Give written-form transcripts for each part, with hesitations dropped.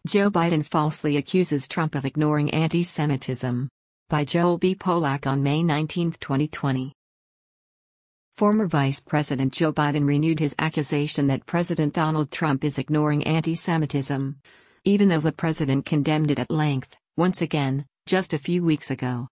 Joe Biden falsely accuses Trump of ignoring anti-Semitism. By Joel B. Polak on May 19, 2020. Former Vice President Joe Biden renewed his accusation that President Donald Trump is ignoring anti-Semitism, even though the president condemned it at length, once again, just a few weeks ago.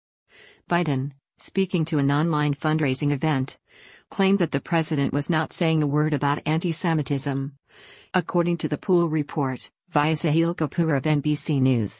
Biden, speaking to an online fundraising event, claimed that the president was not saying a word about anti-Semitism, according to the Pool report, via Sahil Kapoor of NBC News.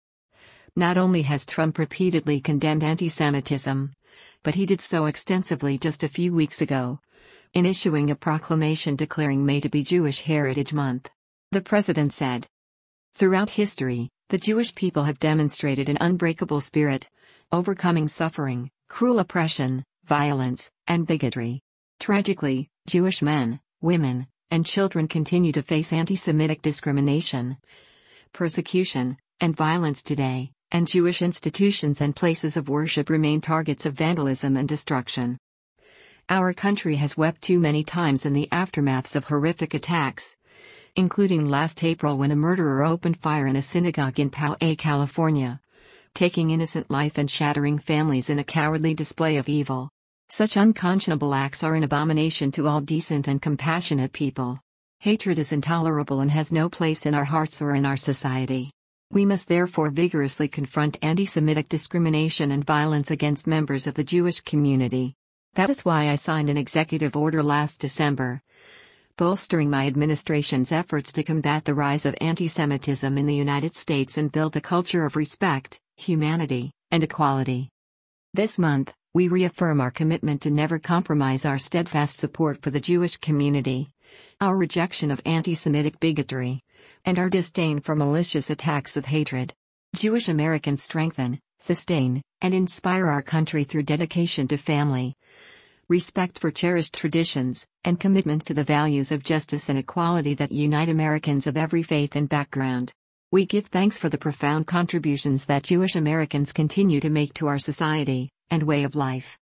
Not only has Trump repeatedly condemned anti-Semitism, but he did so extensively just a few weeks ago, in issuing a proclamation declaring May to be Jewish Heritage Month. The president said, "Throughout history, the Jewish people have demonstrated an unbreakable spirit, overcoming suffering, cruel oppression, violence, and bigotry. Tragically, Jewish men, women, and children continue to face anti-Semitic discrimination, persecution, and violence today, and Jewish institutions and places of worship remain targets of vandalism and destruction. Our country has wept too many times in the aftermaths of horrific attacks, including last April when a murderer opened fire in a synagogue in Poway, California, taking innocent life and shattering families in a cowardly display of evil. Such unconscionable acts are an abomination to all decent and compassionate people. Hatred is intolerable and has no place in our hearts or in our society. We must therefore vigorously confront anti-Semitic discrimination and violence against members of the Jewish community. That is why I signed an executive order last December, bolstering my administration's efforts to combat the rise of anti-Semitism in the United States and build a culture of respect, humanity, and equality. This month, we reaffirm our commitment to never compromise our steadfast support for the Jewish community, our rejection of anti-Semitic bigotry, and our disdain for malicious attacks of hatred. Jewish Americans strengthen, sustain, and inspire our country through dedication to family, respect for cherished traditions, and commitment to the values of justice and equality that unite Americans of every faith and background. We give thanks for the profound contributions that Jewish Americans continue to make to our society and way of life."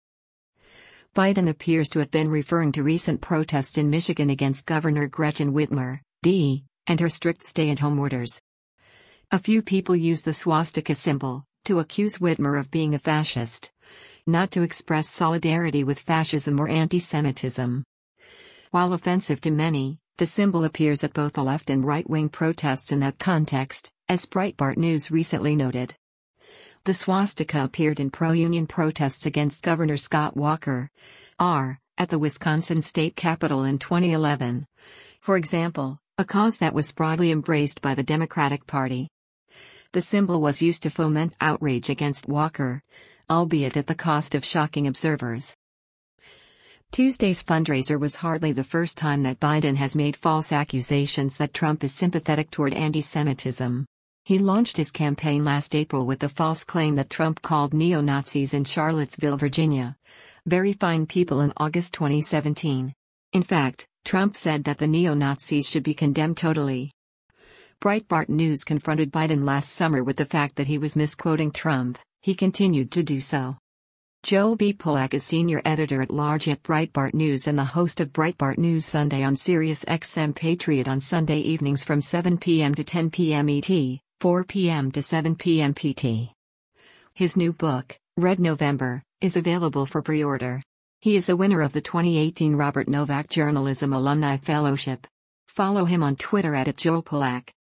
Biden appears to have been referring to recent protests in Michigan against Governor Gretchen Whitmer, D., and her strict stay-at-home orders. A few people use the swastika symbol to accuse Whitmer of being a fascist, not to express solidarity with fascism or anti-Semitism. While offensive to many, the symbol appears at both the left and right-wing protests in that context, as Breitbart News recently noted. The swastika appeared in pro-union protests against Governor Scott Walker, R., at the Wisconsin state capitol in 2011. For example, a cause that was broadly embraced by the Democratic Party. The symbol was used to foment outrage against Walker, albeit at the cost of shocking observers. Tuesday's fundraiser was hardly the first time that Biden has made false accusations that Trump is sympathetic toward anti-Semitism. He launched his campaign last April with the false claim that Trump called neo-Nazis in Charlottesville, Virginia, very fine people in August 2017. In fact, Trump said that the neo-Nazis should be condemned totally. Breitbart News confronted Biden last summer with the fact that he was misquoting Trump. He continued to do so. Joel B. Polak is senior editor-at-large at Breitbart News and the host of Breitbart News Sunday on Sirius XM Patriot on Sunday evenings from 7 p.m. to 10 p.m. ET, 4 p.m. to 7 p.m. PT. His new book, Red November, is available for pre-order. He is a winner of the 2018 Robert Novak Journalism Alumni Fellowship. Follow him on Twitter @JoelPolak.